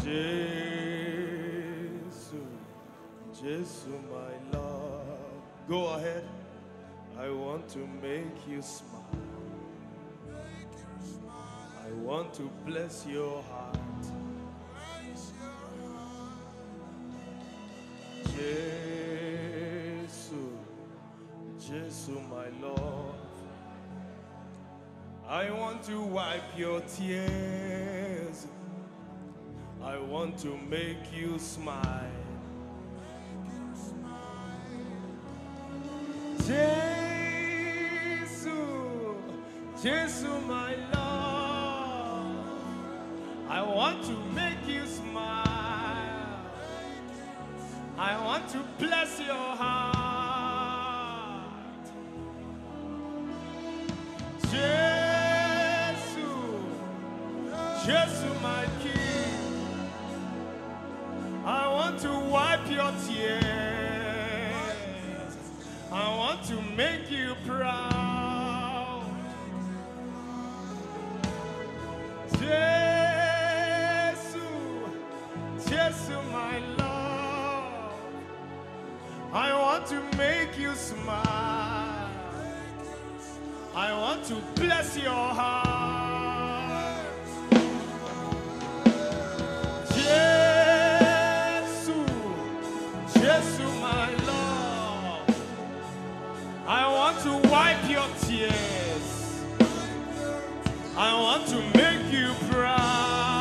Jesus, my love. Go ahead. I want to make you smile. I want to bless your heart. Jesus, my love. I want to wipe your tears. I want to make you smile. Jesus, my love. I want to make you smile. I want to bless your heart. Jesus, my King. I want to wipe your tears. I want to make you proud. Jesus, my love. I want to make you smile. I want to bless your heart. Jesus, my love. I want to wipe your tears. I want to make you proud.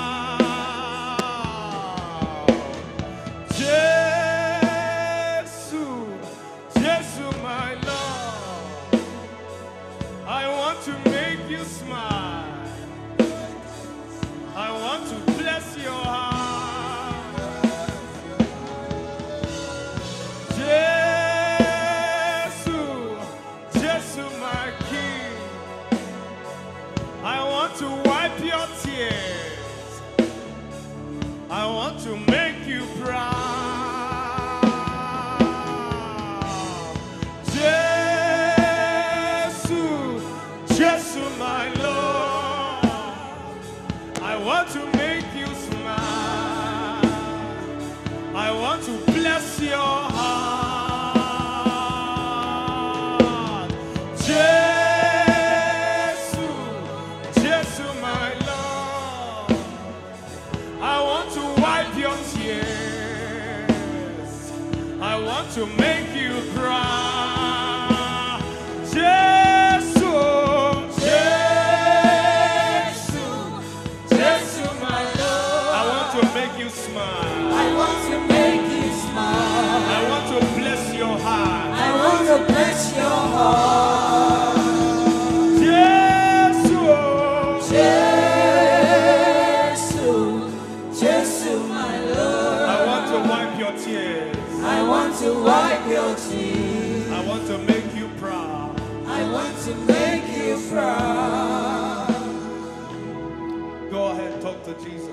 Jesus, my love. I want to make you smile. I want to bless your heart. Jesus, my King. I want to wipe your tears. I want to make you proud. Jesus, my Lord. I want to make you smile. I want to bless your heart. Jesus, my Lord. I want to wipe your tears. I want to make you proud. Jesus, my Lord. I want to make you smile. I want to make you smile. I want to bless your heart. I want to bless your heart. Jesus, my Lord. I want to wipe your tears. I want to wipe your tears. I want to make you proud. I want to make you proud. Go ahead, talk to Jesus.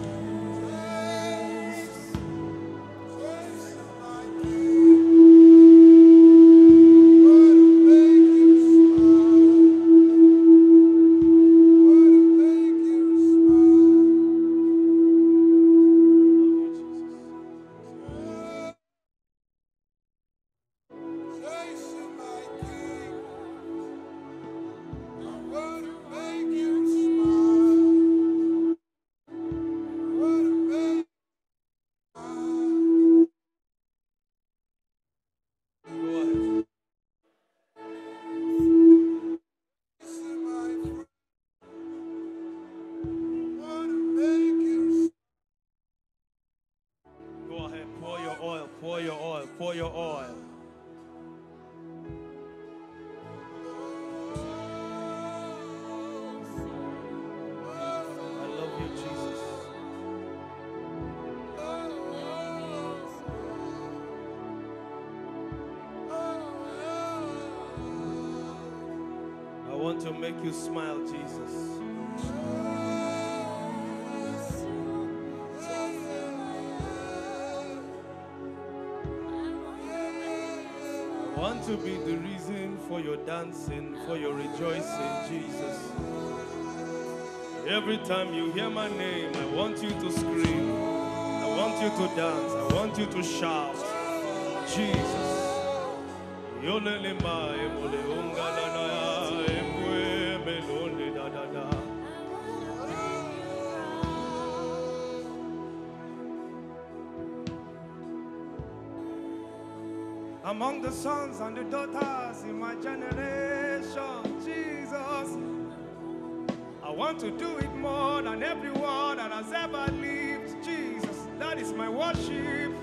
Pour your oil. I love you, Jesus. I want to make you smile, Jesus. I want to be the reason for your dancing, for your rejoicing, Jesus. Every time you hear my name, I want you to scream. want you to dance. I want you to shout. Jesus. Among the sons and the daughters in my generation, Jesus, I want to do it more than everyone that has ever lived. Jesus, that is my worship.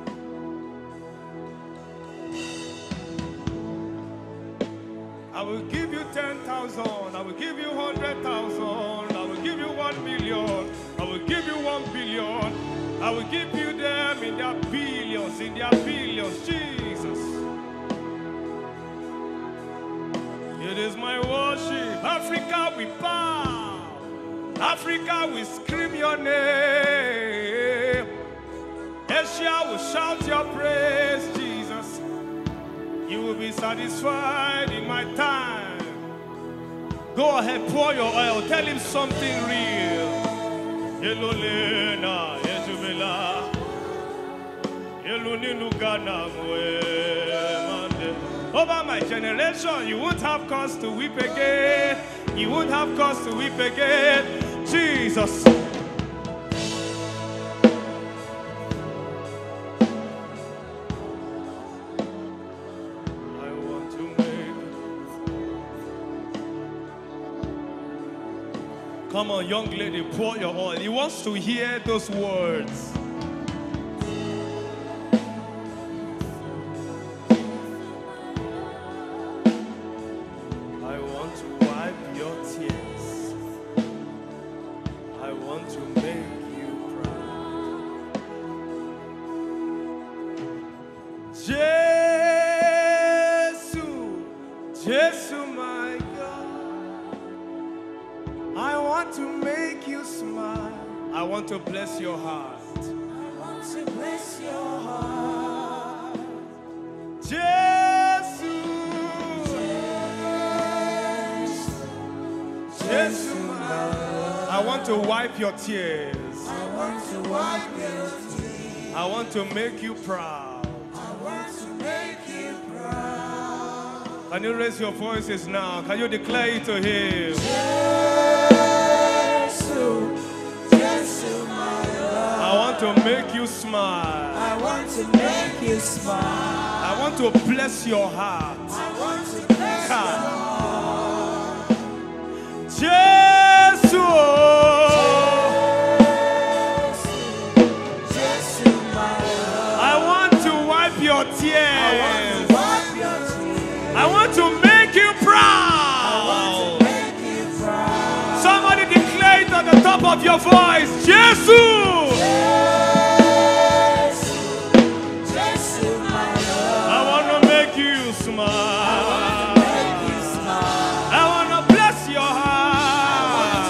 I will give you 10,000. I will give you 100,000. I will give you 1 million. I will give you 1 billion. I will give you them in their billions, Jesus. It is my worship. Africa, we bow. Africa, we scream your name. Asia will shout your praise, Jesus. You will be satisfied in my time. Go ahead, pour your oil. Tell him something real. Over my generation, you won't have cause to weep again. You won't have cause to weep again. Jesus. Come on, young lady, pour your oil. He wants to hear those words. I want to wipe your tears. I want to make you proud. Jesus, my God. I want to make you smile. I want to bless your heart. I want to bless your heart. Jesus, I want to wipe your tears. I want to wipe your tears. I want to make you proud. I want to make you proud. Can you raise your voices now? Can you declare it to him? I want to make you smile. I want to make you smile. I want to bless your heart. I want to bless your heart. Jesus, I want to wipe your tears. I want to make you proud. Somebody declare it at the top of your voice. Jesus. I want to make you smile. I want to bless your heart.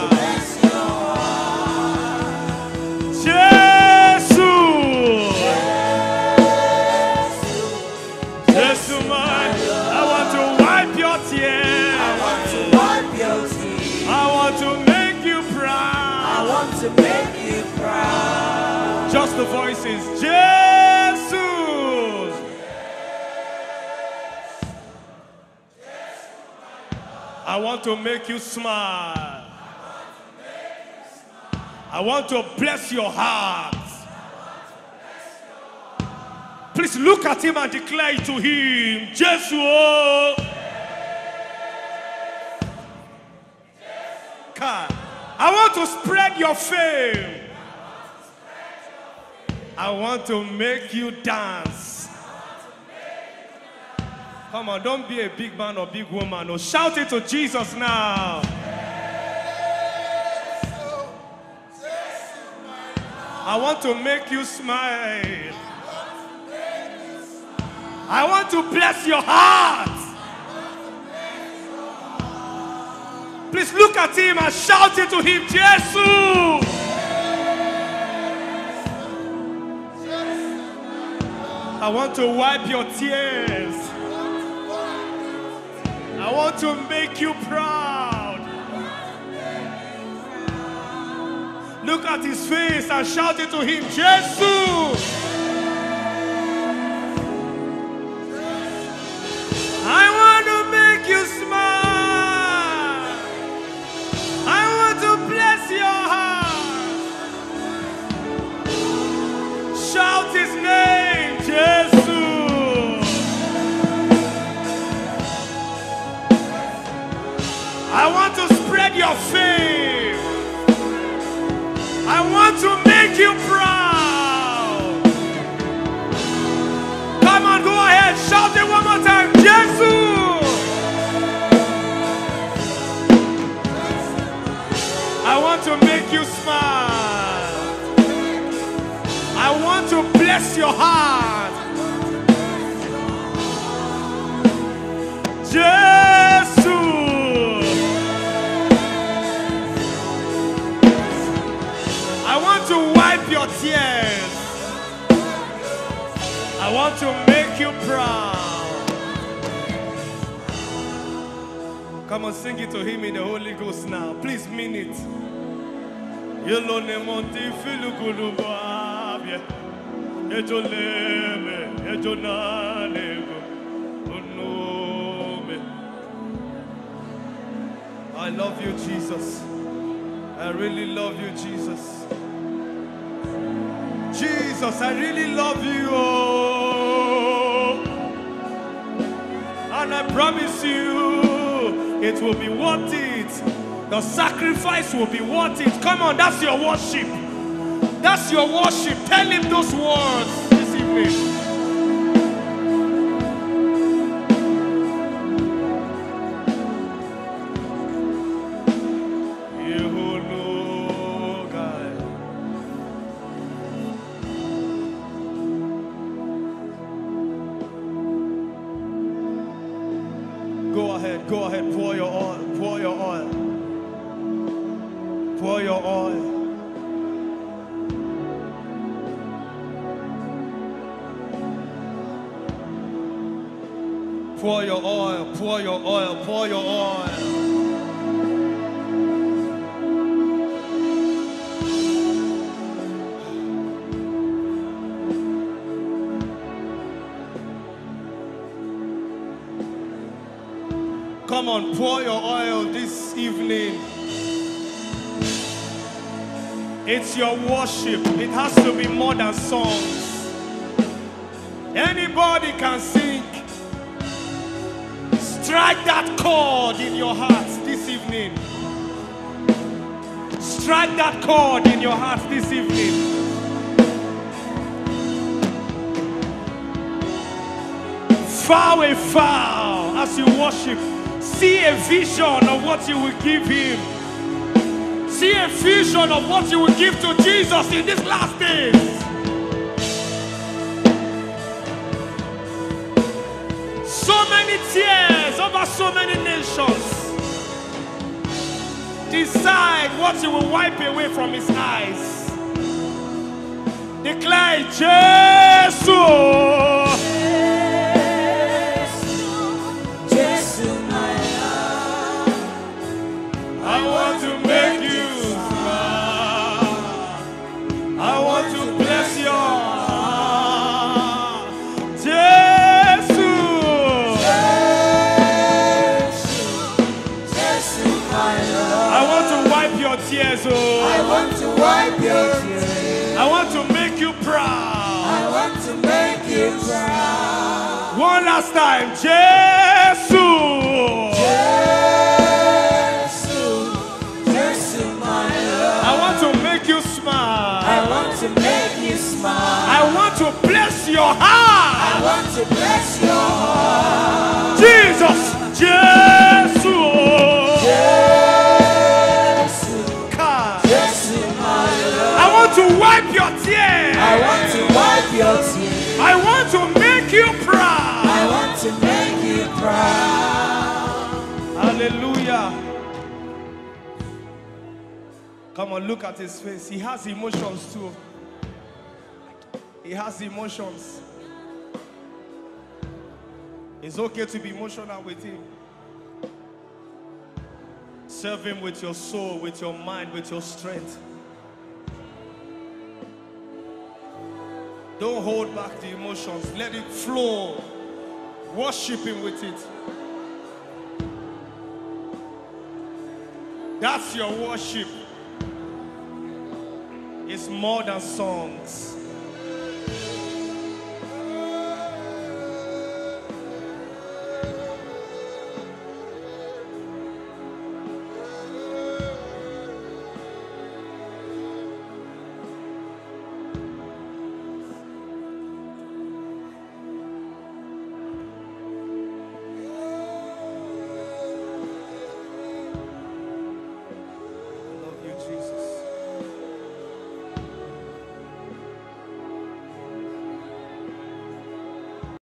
Jesus, I want to wipe your tears. I want to make you proud. To make you proud. Just the voices. Jesus. I want to make you smile. I want to bless your heart. Please look at him and declare it to him. Jesus. I want to spread your fame. I want to make you dance. Come on, don't be a big man or big woman. No, shout it to Jesus now. I want to make you smile. I want to bless your heart. Please look at him and shout it to him. Jesus. I want to wipe your tears. I want to make you proud. Look at his face and shout it to him. Jesus! I want to make you smile. I want to bless your heart. Shout his name, Jesus. I want to spread your fame. I want to make you proud. Come on, go ahead. Shout it one more time. Jesus! I want to make you smile. I want to bless your heart. Jesus! I want to wipe your tears. I want to make you proud. Come on, sing it to him in the Holy Ghost now. Please mean it. I love you, Jesus. I really love you, Jesus. Jesus, I really love you. Oh. And I promise you, it will be worth it. The sacrifice will be worth it. Come on, that's your worship. That's your worship. Tell him those words this evening. Go ahead, pour your oil, pour your oil, pour your oil. Pour your oil, pour your oil, pour your oil. Come on, pour your oil this evening. It's your worship. It has to be more than songs. Anybody can sing. Strike that chord in your heart this evening. Strike that chord in your heart this evening. Foul a foul as you worship. See a vision of what you will give him. See a vision of what you will give to Jesus in these last days. So many tears over so many nations. Decide what you will wipe away from his eyes. Declare, Jesus. I want to make you smile. I want to bless your heart. Jesus. I want to wipe your tears. Oh. I want to wipe your tears. I want to make you proud. I want to make you proud. One last time. Jesus. I want to make you smile. I want to bless your heart. I want to bless your heart. Jesus, Jesus, Jesus, my Lord. I want to wipe your tears. I want to wipe your tears. I want to make you proud. I want to make you proud. Hallelujah. Come on, look at his face. He has emotions too. He has emotions. It's okay to be emotional with him. Serve him with your soul, with your mind, with your strength. Don't hold back the emotions. Let it flow. Worship him with it. That's your worship. It's more than songs.